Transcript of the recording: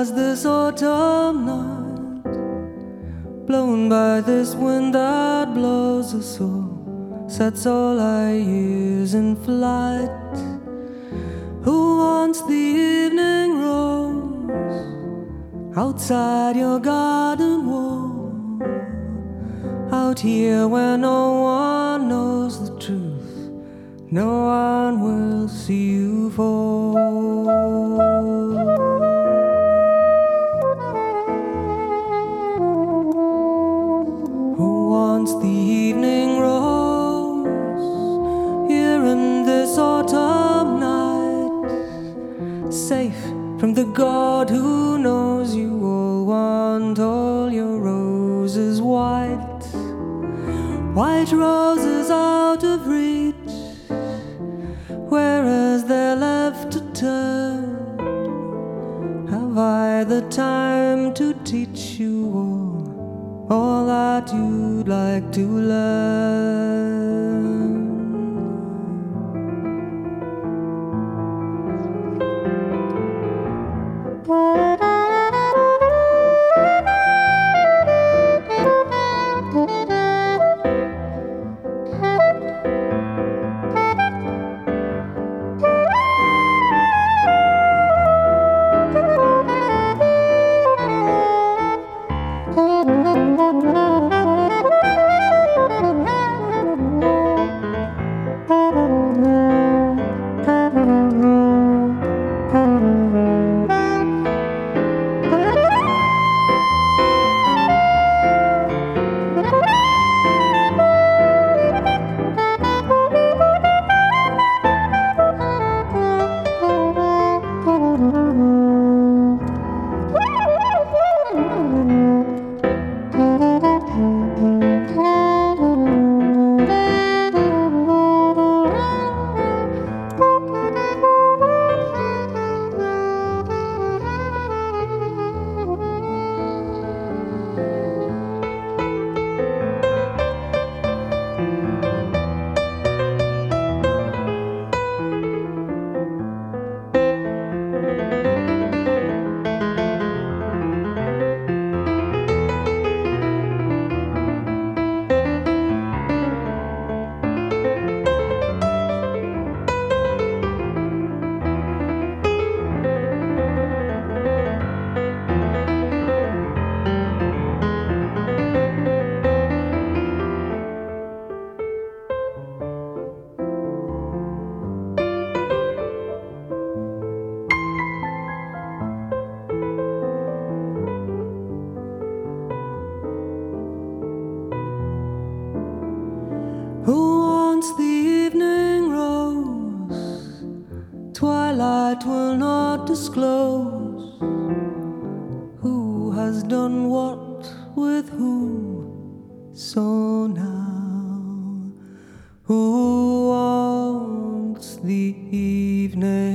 has this autumn night blown by this wind that blows us all, sets all our years in flight? Who wants the evening rose outside your garden wall, out here where no one knows the truth, no one will see you fall? Who wants the evening rose here in this autumn night, safe from the God who knows you all want all your roses white, white roses out of reach, whereas they're left to turn. Have I the time to teach you all that you'd like to learn? Who wants the evening rose? Twilight will not disclose who has done what with whom. So now, who wants the evening